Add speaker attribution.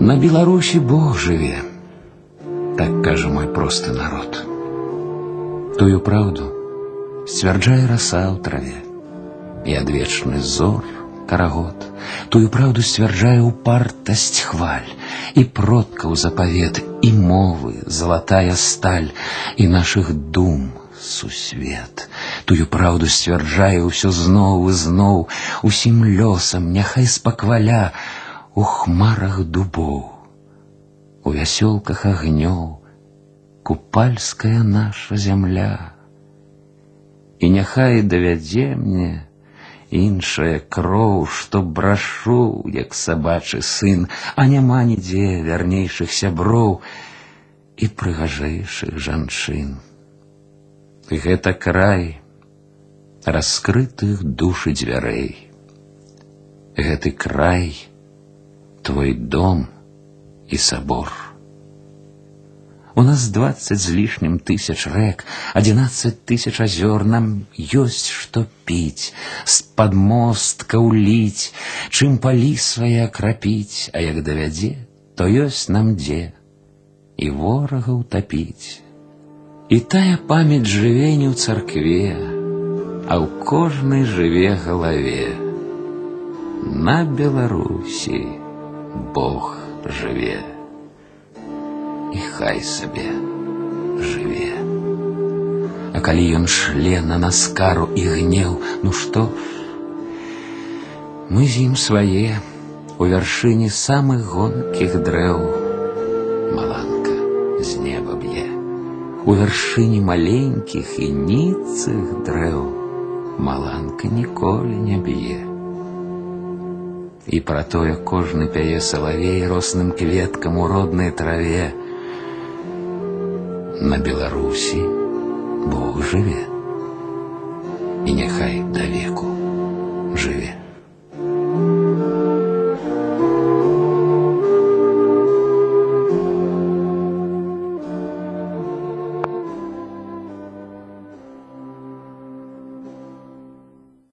Speaker 1: На Беларусі Бог жыве, так кажа мой просты народ. Тую праўду сцвярджае раса ў траве і адвечны зор карагод. Тую праўду сцвярджае упартасць хваль і продкаў запавет, і мовы залатая сталь, і нашых дум сусвет. Тую праўду сцвярджае ўсё зноў і зноў, усім лёсам няхай спакваля у хмарах дубоў, у вясёлках агнёў купальская наша зямля. І няхай давядзе мне іншая кроў, што брашу, як сабачы сын, а няма нідзе вярнейшых сяброў і прыгажэйшых жанчын. Гэта край раскрытых душ і дзвярэй. Гэты край твой дом і сабор. У нас 20 з лішнім тысяч рэк, 11 тысяч азёр, нам ёсць што піць, з-пад мосткаў ліць, чым палі свае акрапіць, а як давядзе, то ёсць нам дзе і ворагаў тапіць. І тая памяць жыве не ў царкве, а ў кожнай жыве галаве. На Беларусі Бог жыве. І хай сабе жыве. А калі ён шле на нас кару і гнеў, ну што ж, мы з ім свае у вяршыні самых гонкіх дрэў. Маланка з неба б'е у вяршыні маленькіх і ніцых дрэў. Маланка ніколі не б'е. І пра тое кожны пяе салавей росным кветкам у роднай траве. На Беларусі Бог жыве, і няхай да веку